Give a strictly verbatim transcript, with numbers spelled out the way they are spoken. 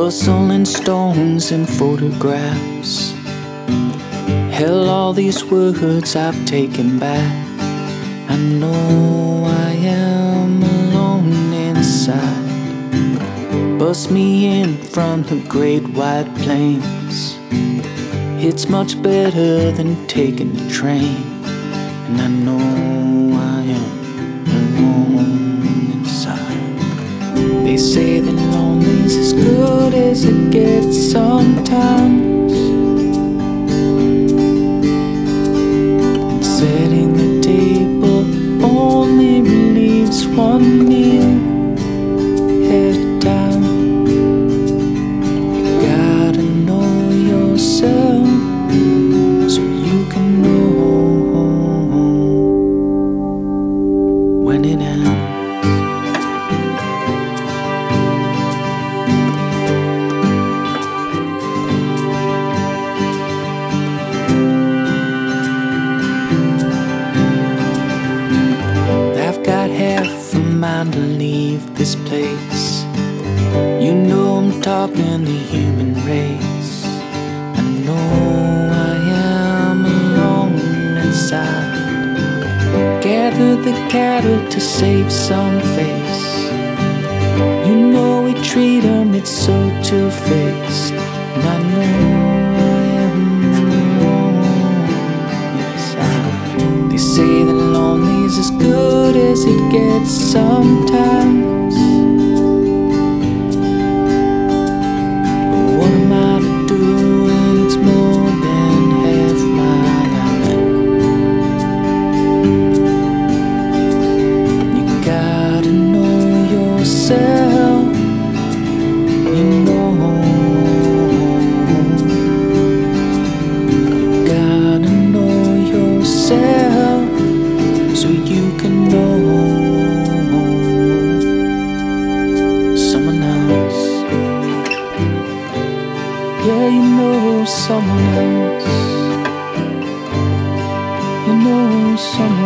Rustling stones and photographs. Hell, all these words I've taken back. I know I am alone inside. Bust me in from the great white plains. It's much better than taking the train. And I know I am alone inside. They say that lonely's as good as it gets sometimes. And setting the table only relieves one meal at a time. You gotta know yourself so you can know when it ends. Half a mind to leave this place. You know I'm talking the human race. I know I am alone inside. Gather the cattle to save some face. You know we treat them, it's so two-faced. And I know I am alone inside. They say that lonely's as good as it gets sometimes. But what am I to do when it's more than half my life? You gotta know yourself. You know. You gotta know yourself so you can know someone else. Yeah, you know someone else. You know someone